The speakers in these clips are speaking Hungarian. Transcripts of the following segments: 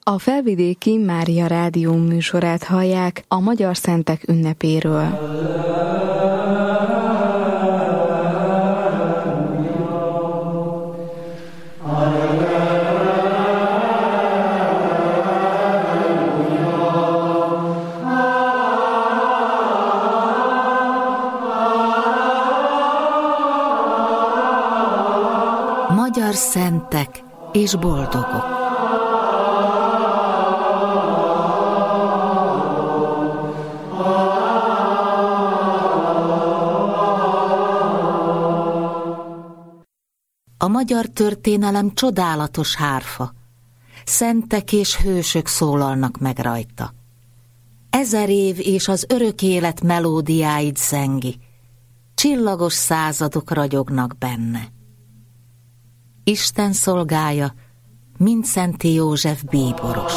A Felvidéki Mária Rádió műsorát hallják a Magyar Szentek ünnepéről. Magyar szentek és boldogok. A magyar történelem csodálatos hárfa. Szentek és hősök szólalnak meg rajta. 1000 év és az örök élet melódiáit zengi. Csillagos századok ragyognak benne. Isten szolgája, Mindszenty József bíboros.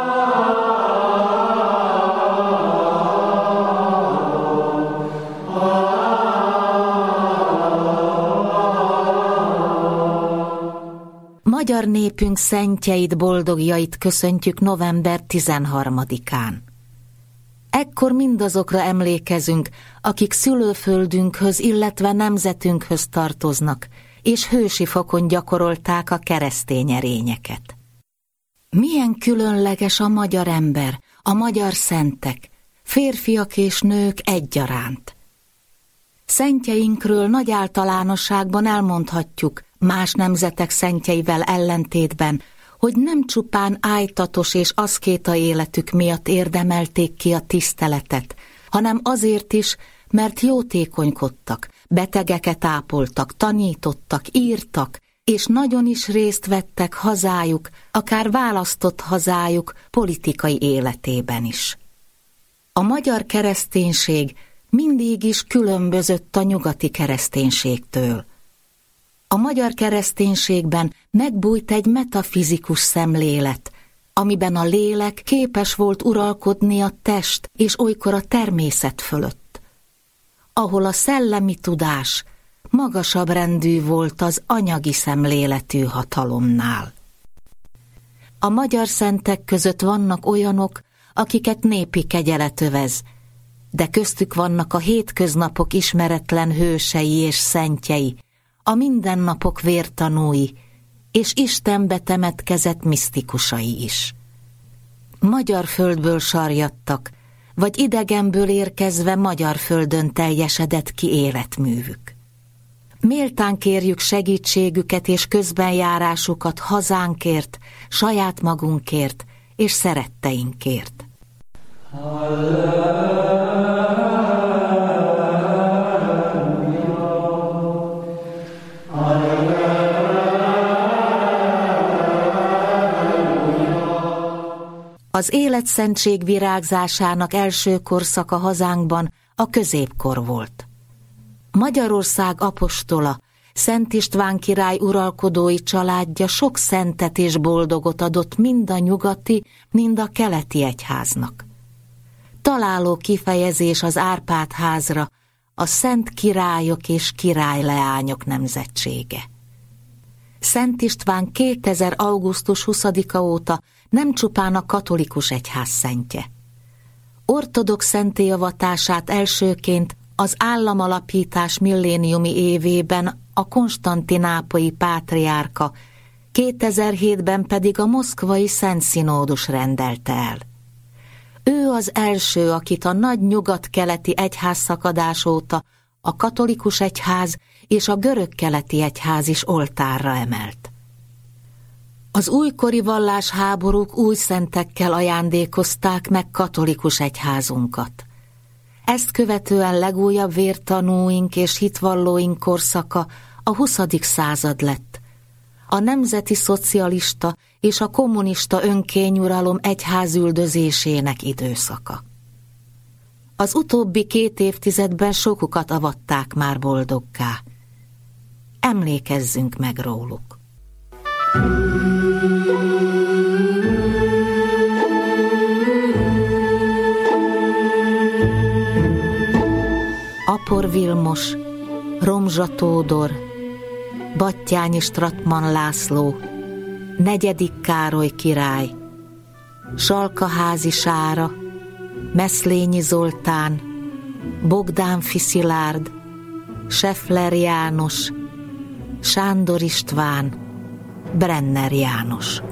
Magyar népünk szentjeit, boldogjait köszöntjük november 13-án. Ekkor mindazokra emlékezünk, akik szülőföldünkhöz, illetve nemzetünkhöz tartoznak, és hősi fokon gyakorolták a keresztény erényeket. Milyen különleges a magyar ember, a magyar szentek, férfiak és nők egyaránt. Szentjeinkről nagy általánosságban elmondhatjuk, más nemzetek szentjeivel ellentétben, hogy nem csupán ájtatos és aszkéta életük miatt érdemelték ki a tiszteletet, hanem azért is, mert jótékonykodtak, betegeket ápoltak, tanítottak, írtak, és nagyon is részt vettek hazájuk, akár választott hazájuk politikai életében is. A magyar kereszténység mindig is különbözött a nyugati kereszténységtől. A magyar kereszténységben megbújt egy metafizikus szemlélet, amiben a lélek képes volt uralkodni a test és olykor a természet fölött, ahol a szellemi tudás magasabb rendű volt az anyagi szemléletű hatalomnál. A magyar szentek között vannak olyanok, akiket népi kegyelet övez, de köztük vannak a hétköznapok ismeretlen hősei és szentjei, a mindennapok vértanúi, és Istenbe temetkezett misztikusai is. Magyar földből sarjadtak, vagy idegenből érkezve magyar földön teljesedett ki életművük. Méltán kérjük segítségüket és közbenjárásukat hazánkért, saját magunkért és szeretteinkért. Az életszentség virágzásának első korszaka hazánkban a középkor volt. Magyarország apostola, Szent István király uralkodói családja sok szentet és boldogot adott mind a nyugati, mind a keleti egyháznak. Találó kifejezés az Árpád-házra, a szent királyok és királyleányok nemzetsége. Szent István 2000. augusztus 20-a óta nem csupán a katolikus egyház szentje. Ortodox szentté avatását elsőként az államalapítás milléniumi évében a konstantinápolyi pátriárka, 2007-ben pedig a moszkvai Szent Szinódus rendelte el. Ő az első, akit a nagy nyugat-keleti egyházszakadás óta a katolikus egyház és a görög-keleti egyház is oltárra emelt. Az újkori vallásháborúk új szentekkel ajándékozták meg katolikus egyházunkat. Ezt követően legújabb vértanúink és hitvallóink korszaka a 20. század lett. A nemzeti szocialista és a kommunista önkényuralom egyházüldözésének időszaka. Az utóbbi 2 évtizedben sokukat avatták már boldoggá. Emlékezzünk meg róluk. Apor Vilmos, Romzsa Tódor, Battyányi Stratman László, 4. Károly király, Salkaházi Sára, Meszlényi Zoltán, Bogdánfi Szilárd, Scheffler János, Sándor István, Brenner János.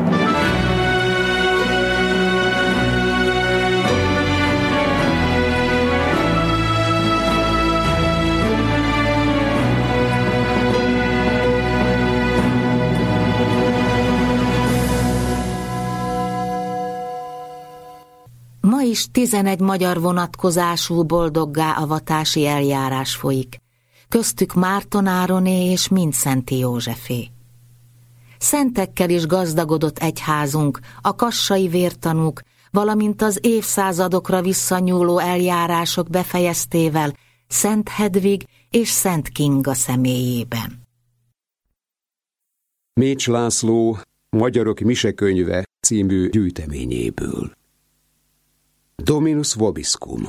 Ma is 11 magyar vonatkozású boldoggá avatási eljárás folyik, köztük Márton Ároné és Mindszenty Józsefé. Szentekkel is gazdagodott egyházunk, a kassai vértanúk, valamint az évszázadokra visszanyúló eljárások befejeztével Szent Hedvig és Szent Kinga személyében. Mécs László Magyarok misekönyve című gyűjteményéből. Dominus vobiscum.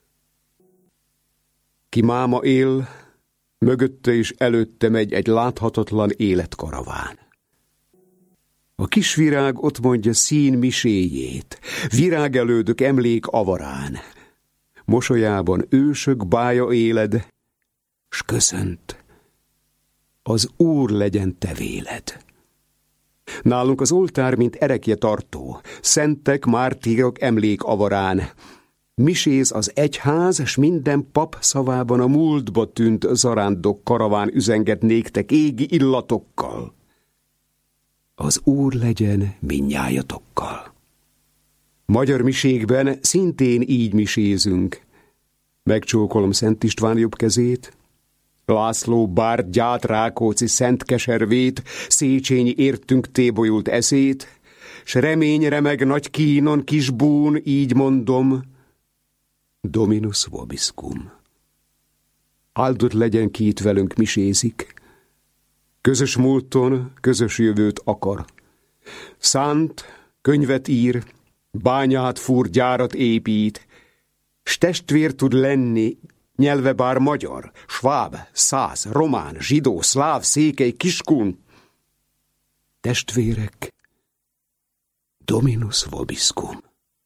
Ki máma él, mögötte és előtte megy egy láthatatlan életkaraván. A kis virág ott mondja szín miséjét, virágelődök emlék avarán. Mosolyában ősök bája éled, s köszönt, az Úr legyen te véled. Nálunk az oltár, mint erekje tartó, szentek, mártírok emlék avarán. Miséz az egyház, s minden pap szavában a múltba tűnt zarándok karaván üzenget néktek égi illatokkal. Az Úr legyen mindnyájatokkal. Magyar miségben szintén így misézünk. Megcsókolom Szent István jobb kezét, László Bárd Rákóczi szent keservét, Széchenyi értünk tébolyult eszét, s remény remeg nagy kínon kisbún, így mondom, Dominus vobiscum. Áldott legyen, ki itt velünk misézik, közös múlton, közös jövőt akar. Szánt, könyvet ír, bányát fúr, gyárat épít, s testvér tud lenni, nyelve bár magyar, sváb, szász, román, zsidó, szláv, székely, kiskun. Testvérek, Dominus vobiscum.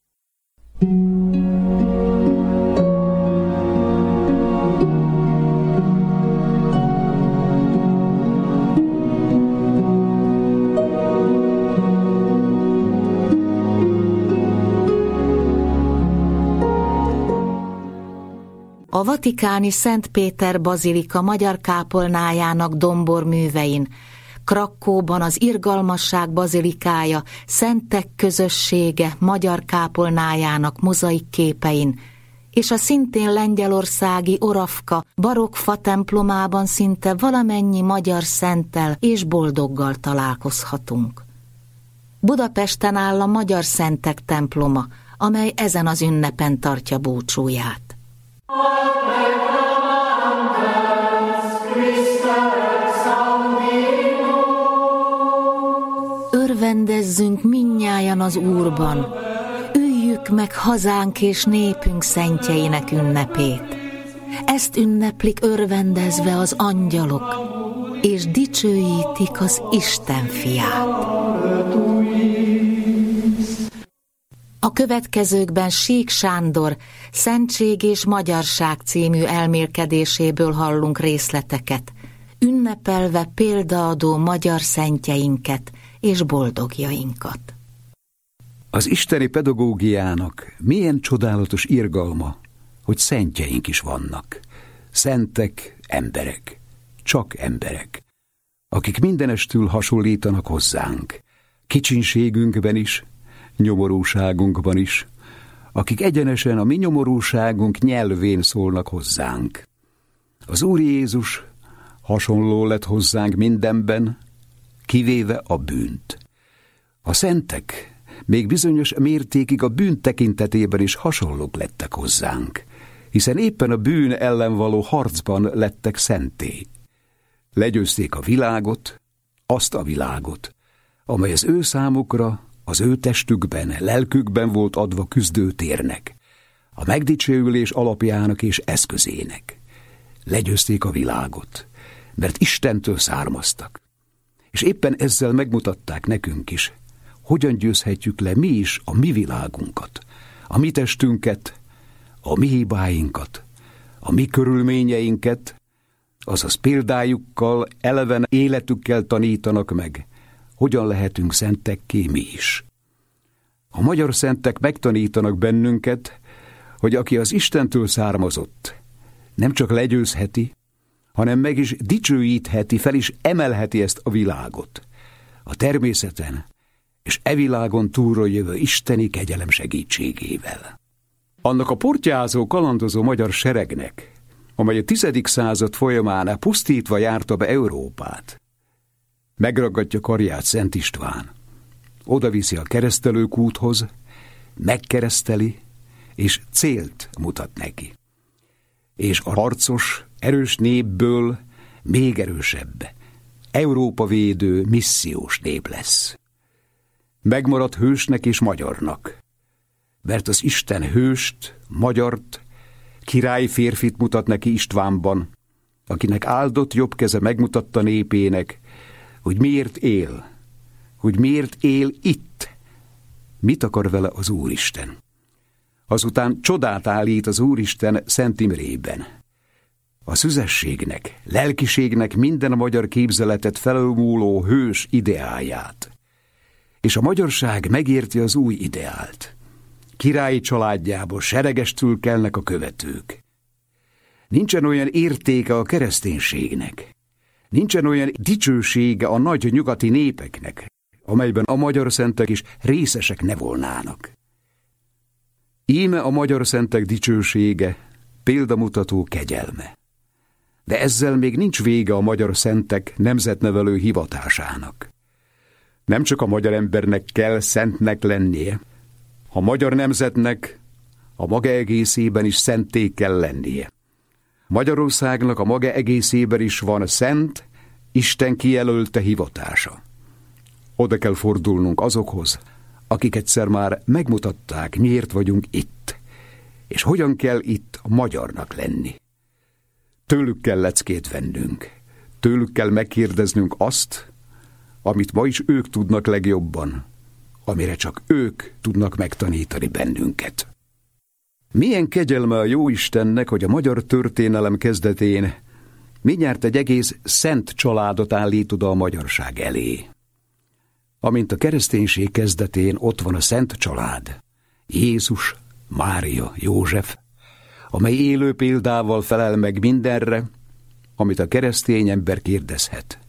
A vatikáni Szent Péter bazilika magyar kápolnájának domborművein, Krakkóban az Irgalmasság bazilikája Szentek közössége magyar kápolnájának mozaik képein, és a szintén lengyelországi Oravka barokk fatemplomában szinte valamennyi magyar szenttel és boldoggal találkozhatunk. Budapesten áll a Magyar Szentek temploma, amely ezen az ünnepen tartja búcsúját. Örvendezzünk mindnyájan az Úrban, üljük meg hazánk és népünk szentjeinek ünnepét. Ezt ünneplik örvendezve az angyalok, és dicsőítik az Isten fiát. A következőkben Sík Sándor Szentség és Magyarság című elmélkedéséből hallunk részleteket, ünnepelve példaadó magyar szentjeinket és boldogjainkat. Az isteni pedagógiának milyen csodálatos irgalma, hogy szentjeink is vannak. Szentek emberek, csak emberek, akik mindenestül hasonlítanak hozzánk, kicsinségünkben is, nyomorúságunkban is, akik egyenesen a mi nyomorúságunk nyelvén szólnak hozzánk. Az Úr Jézus hasonló lett hozzánk mindenben, kivéve a bűnt. A szentek még bizonyos mértékig a bűn tekintetében is hasonlók lettek hozzánk, hiszen éppen a bűn ellen való harcban lettek szentté. Legyőzték a világot, azt a világot, amely az ő számukra, az ő testükben, lelkükben volt adva küzdőtérnek, a megdicsőülés alapjának és eszközének. Legyőzték a világot, mert Istentől származtak, és éppen ezzel megmutatták nekünk is, hogyan győzhetjük le mi is a mi világunkat, a mi testünket, a mi hibáinkat, a mi körülményeinket, azaz példájukkal, eleven életükkel tanítanak meg, hogyan lehetünk szentekké mi is. A magyar szentek megtanítanak bennünket, hogy aki az Istentől származott, nem csak legyőzheti, hanem meg is dicsőítheti, fel is emelheti ezt a világot, a természeten és e világon túlról jövő isteni kegyelem segítségével. Annak a portyázó, kalandozó magyar seregnek, amely a 10. század folyamán pusztítva járta be Európát, megragadja karját Szent István, odaviszi a keresztelőkúthoz, megkereszteli, és célt mutat neki. És a harcos, erős népből még erősebb, Európa védő, missziós nép lesz. Megmarad hősnek és magyarnak, mert az Isten hőst, magyart, királyi férfit mutat neki Istvánban, akinek áldott jobb keze megmutatta népének, hogy miért él itt, mit akar vele az Úristen. Azután csodát állít az Úristen Szent Imrében. A szüzességnek, lelkiségnek minden magyar képzeletet felülmúló hős ideáját. És a magyarság megérti az új ideált. Királyi családjából seregestül kelnek a követők. Nincsen olyan értéke a kereszténységnek. Nincsen olyan dicsősége a nagy nyugati népeknek, amelyben a magyar szentek is részesek ne volnának. Íme a magyar szentek dicsősége, példamutató kegyelme. De ezzel még nincs vége a magyar szentek nemzetnevelő hivatásának. Nem csak a magyar embernek kell szentnek lennie, a magyar nemzetnek a maga egészében is szentté kell lennie. Magyarországnak a maga egészében is van szent, Isten kijelölte hivatása. Oda kell fordulnunk azokhoz, akik egyszer már megmutatták, miért vagyunk itt, és hogyan kell itt a magyarnak lenni. Tőlük kell leckét vennünk, tőlük kell megkérdeznünk azt, amit ma is ők tudnak legjobban, amire csak ők tudnak megtanítani bennünket. Milyen kegyelme a Jóistennek, hogy a magyar történelem kezdetén mindjárt egy egész szent családot állít oda a magyarság elé. Amint a kereszténység kezdetén ott van a szent család, Jézus, Mária, József, amely élő példával felel meg mindenre, amit a keresztény ember kérdezhet.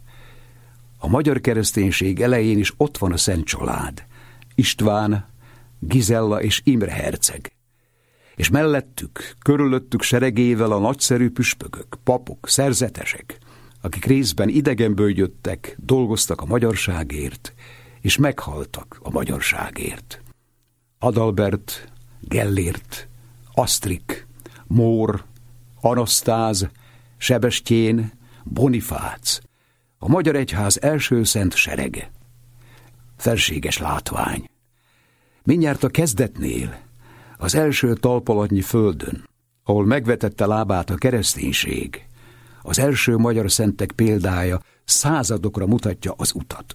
A magyar kereszténység elején is ott van a szent család, István, Gizella és Imre herceg. És mellettük, körülöttük seregével a nagyszerű püspökök, papok, szerzetesek, akik részben idegenből jöttek, dolgoztak a magyarságért, és meghaltak a magyarságért. Adalbert, Gellért, Asztrik, Mór, Anasztáz, Sebestyén, Bonifác, a magyar egyház első szent serege. Felséges látvány. Mindjárt a kezdetnél, az első talpalatnyi földön, ahol megvetette lábát a kereszténység, az első magyar szentek példája századokra mutatja az utat.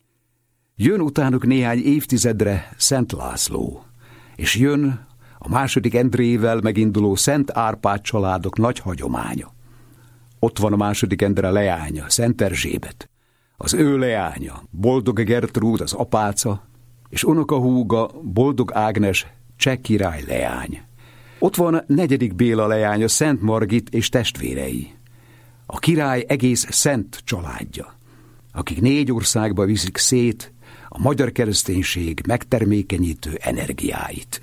Jön utánuk néhány évtizedre Szent László, és jön a II. Endrével meginduló Szent Árpád családok nagy hagyománya. Ott van a II. Endre leánya, Szent Erzsébet, az ő leánya, Boldog Gertrúd, az apáca, és unokahúga Boldog Ágnes, cseh király leány. Ott van IV. Béla leánya, Szent Margit és testvérei. A király egész szent családja, akik 4 országba viszik szét a magyar kereszténység megtermékenyítő energiáit.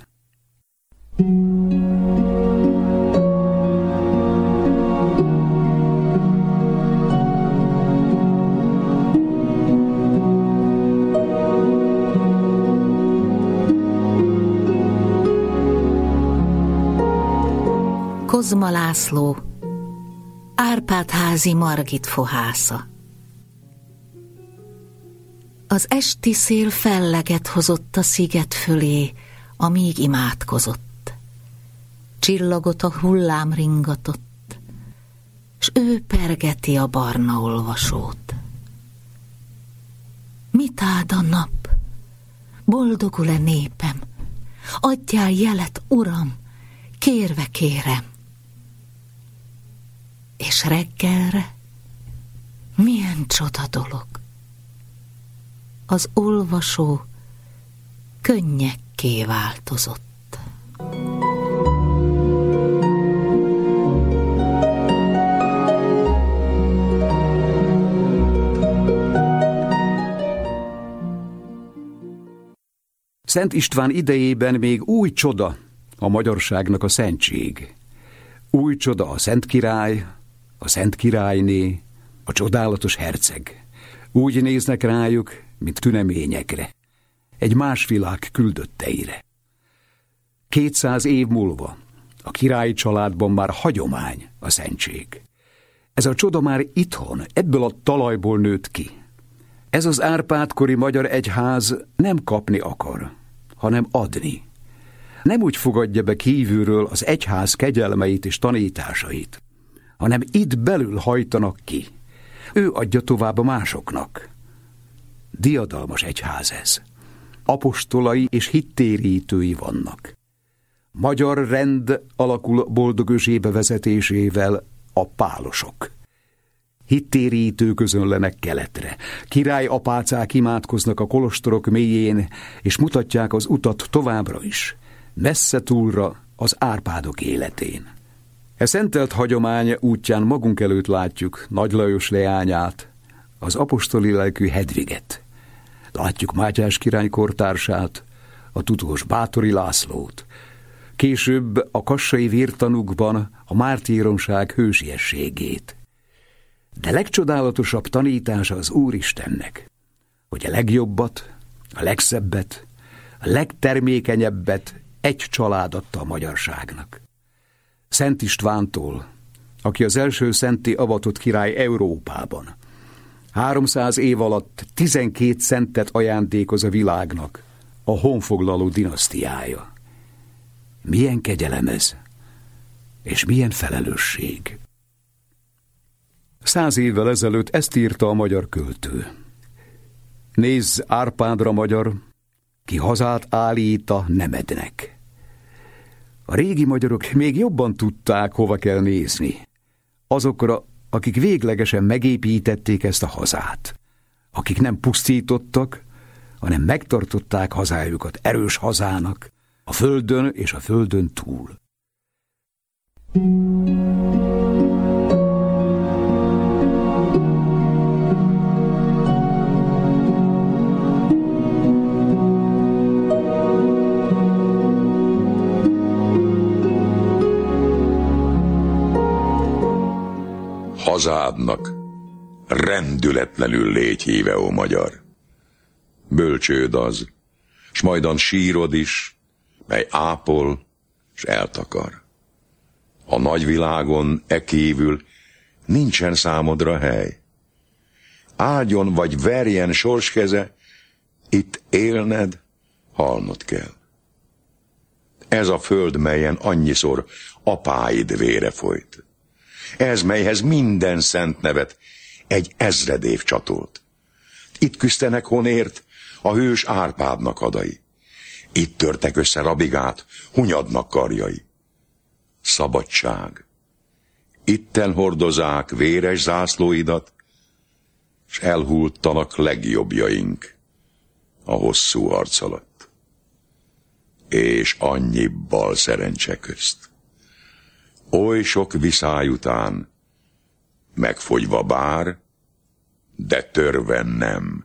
Kozma László, Árpád-házi Margit fohásza. Az esti szél felleget hozott a sziget fölé, amíg imádkozott. Csillagot a hullám ringatott, s ő pergeti a barna olvasót. Mit áld a nap? Boldogul-e népem? Adjál jelet, Uram, kérve kérem. És reggelre milyen csoda dolog. Az olvasó könnyekké változott. Szent István idejében még új csoda a magyarságnak a szentség. Új csoda a Szent Király, a Szent Királyné, a csodálatos herceg. Úgy néznek rájuk, mint tüneményekre, egy más világ küldötteire. 200 év múlva a királyi családban már hagyomány a szentség. Ez a csoda már itthon, ebből a talajból nőtt ki. Ez az Árpád-kori magyar egyház nem kapni akar, hanem adni. Nem úgy fogadja be kívülről az egyház kegyelmeit és tanításait, hanem itt belül hajtanak ki. Ő adja tovább a másoknak. Diadalmas egyház ez. Apostolai és hittérítői vannak. Magyar rend alakul Boldog Özsébe vezetésével, a pálosok. Hittérítő közönlenek keletre. Királyapácák imádkoznak a kolostorok mélyén, és mutatják az utat továbbra is, messze túlra az Árpádok életén. E szentelt hagyomány útján magunk előtt látjuk Nagy Lajos leányát, az apostoli lelkű Hedviget. Látjuk Mátyás király kortársát, a tudós Báthori Lászlót. Később a kassai vértanúkban a mártíromság hősiességét. De legcsodálatosabb tanítása az Úristennek, hogy a legjobbat, a legszebbet, a legtermékenyebbet egy család adta a magyarságnak. Szent Istvántól, aki az első szentté avatott király Európában, 300 év alatt 12 szentet ajándékoz a világnak, a honfoglaló dinasztiája. Milyen kegyelem ez, és milyen felelősség. 100 évvel ezelőtt ezt írta a magyar költő. Nézz Árpádra, magyar, ki hazát állít a nemednek. A régi magyarok még jobban tudták, hova kell nézni. Azokra, akik véglegesen megépítették ezt a hazát. Akik nem pusztítottak, hanem megtartották hazájukat erős hazának, a földön és a földön túl. Hazádnak rendületlenül légy híve, ó magyar. Bölcsőd az, s majdan sírod is, mely ápol, s eltakar. A nagyvilágon e kívül nincsen számodra hely. Áldjon vagy verjen sorskeze, itt élned, halnod kell. Ez a föld, melyen annyiszor apáid vére folyt. Ez, melyhez minden szent nevet egy 1000 év csatolt. Itt küzdenek honért a hős Árpádnak adai. Itt törtek össze Rabigát Hunyadnak karjai. Szabadság. Itten hordozák véres zászlóidat, s elhultanak legjobbjaink a hosszú harc alatt. És annyi bal szerencse közt. Oly sok viszály után, megfogyva bár, de törven nem,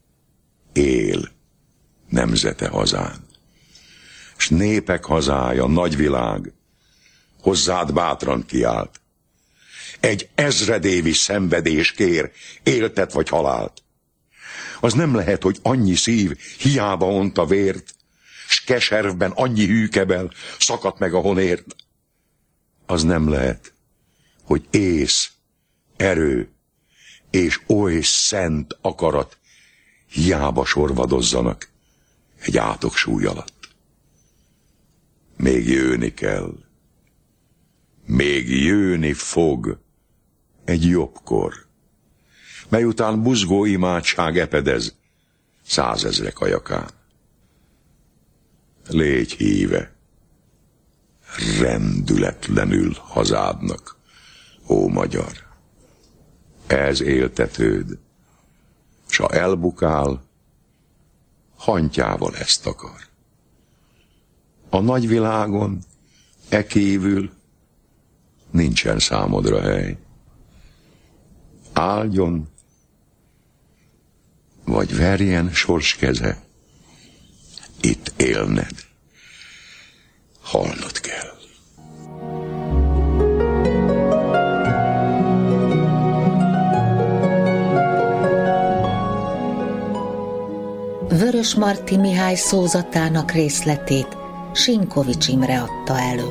él nemzete hazán. S népek hazája, nagyvilág, hozzád bátran kiállt. Egy 1000 évi szenvedés kér, éltet vagy halált. Az nem lehet, hogy annyi szív hiába ont a vért, s keservben annyi hűkebel szakadt meg a honért. Az nem lehet, hogy ész, erő és oly szent akarat hiába sorvadozzanak egy átok súly alatt. Még jönni kell, még jönni fog egy jobbkor, mely után buzgó imádság epedez 100 000 ajakán. légy híve, rendületlenül hazádnak, ó magyar. Ez éltetőd, s ha elbukál, hantyával ezt akar. A nagyvilágon e kívül nincsen számodra hely. Áldjon, vagy verjen sorskeze, itt élned, halnod kell. Vörös Marti Mihály szózatának részletét Sinkovics Imre adta elő.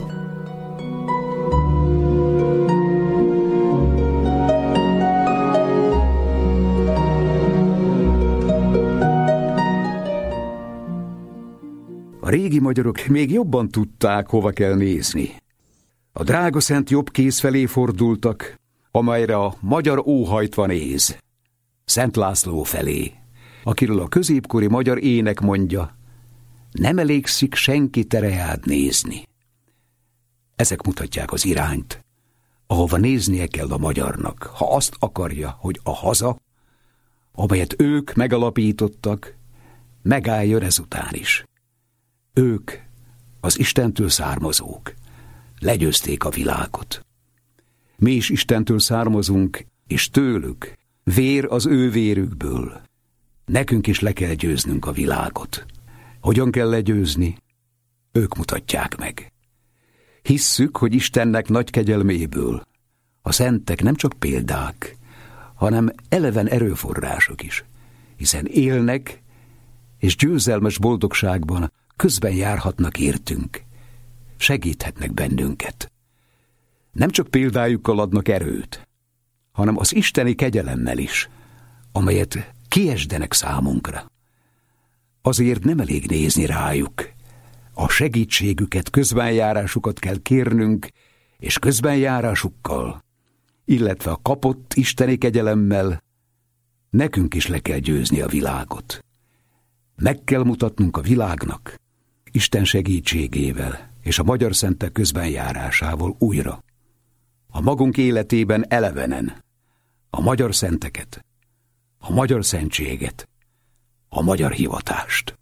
A régi magyarok még jobban tudták, hova kell nézni. A Drágaszent jobb kéz felé fordultak, amelyre a magyar óhajtva néz. Szent László felé, akiről a középkori magyar ének mondja, nem elégszik senki tereád nézni. Ezek mutatják az irányt, ahova néznie kell a magyarnak, ha azt akarja, hogy a haza, amelyet ők megalapítottak, megálljon ezután is. Ők, az Istentől származók, legyőzték a világot. Mi is Istentől származunk, és tőlük, vér az ő vérükből. Nekünk is le kell győznünk a világot. Hogyan kell legyőzni? Ők mutatják meg. Hisszük, hogy Istennek nagy kegyelméből a szentek nem csak példák, hanem eleven erőforrások is, hiszen élnek, és győzelmes boldogságban közben járhatnak értünk, segíthetnek bennünket. Nem csak példájukkal adnak erőt, hanem az isteni kegyelemmel is, amelyet kiesdenek számunkra. Azért nem elég nézni rájuk. A segítségüket, közbenjárásukat kell kérnünk, és közbenjárásukkal, illetve a kapott isteni kegyelemmel nekünk is le kell győzni a világot. Meg kell mutatnunk a világnak, Isten segítségével és a magyar szentek közbenjárásával újra, a magunk életében elevenen, a magyar szenteket, a magyar szentséget, a magyar hivatást.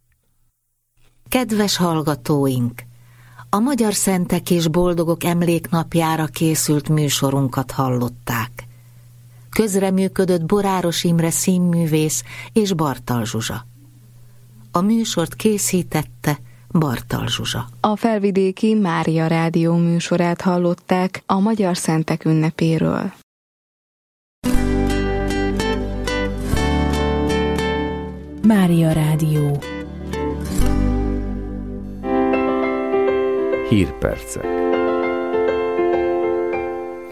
Kedves hallgatóink! A Magyar Szentek és Boldogok emléknapjára készült műsorunkat hallották. Közreműködött Boráros Imre színművész és Bartal Zsuzsa. A műsort készítette Bartal Zsuzsa. A Felvidéki Mária Rádió műsorát hallották a Magyar Szentek ünnepéről. Mária Rádió. Hírpercek.